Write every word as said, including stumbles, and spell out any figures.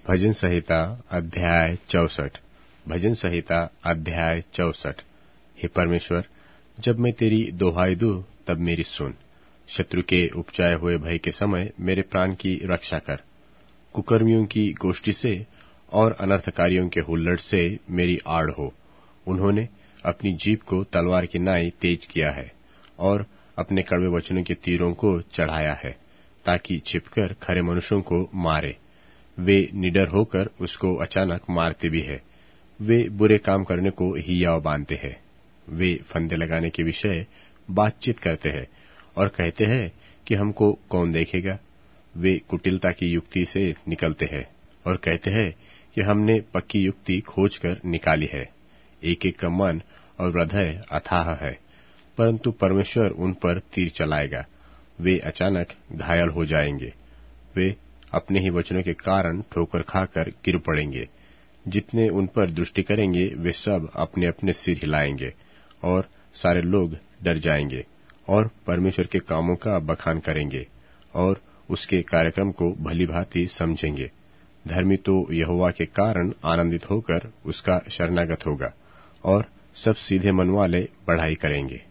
भजन संहिता अध्याय चौसठ। भजन संहिता अध्याय चौसठ। हे परमेश्वर, जब मैं तेरी दोहाई दूं तब मेरी सुन। शत्रु के उपजाए हुए भय के समय मेरे प्राण की रक्षा कर। कुकर्मियों की गोष्ठी से और अनर्थकारियों के हुल्लड़ से मेरी आड़ हो। उन्होंने अपनी जीभ को तलवार की नाई तेज किया है और अपने कड़वे वचनों के तीरों को चढ़ाया है, ताकि छिपकर खरे मनुष्यों को मारे। वे निडर होकर उसको अचानक मारते भी है। वे बुरे काम करने को हियाव बांधते हैं। वे फंदे लगाने के विषय बातचीत करते हैं और कहते हैं कि हमको कौन देखेगा। वे कुटिलता की युक्ति से निकलते हैं और कहते हैं कि हमने पक्की युक्ति खोजकर निकाली है। एक एक का मन और हृदय अथाह है, परंतु परमेश्वर उन पर तीर चलाएगा। वे अचानक घायल हो जाएंगे। वे अपने ही वचनों के कारण ठोकर खाकर गिर पड़ेंगे। जितने उन पर दृष्टि करेंगे वे सब अपने अपने सिर हिलाएंगे और सारे लोग डर जाएंगे और परमेश्वर के कामों का बखान करेंगे और उसके कार्यक्रम को भली भांति समझेंगे। धर्मी तो यहोवा के कारण आनंदित होकर उसका शरणागत होगा और सब सीधे मन वाले बढ़ाई करेंगे।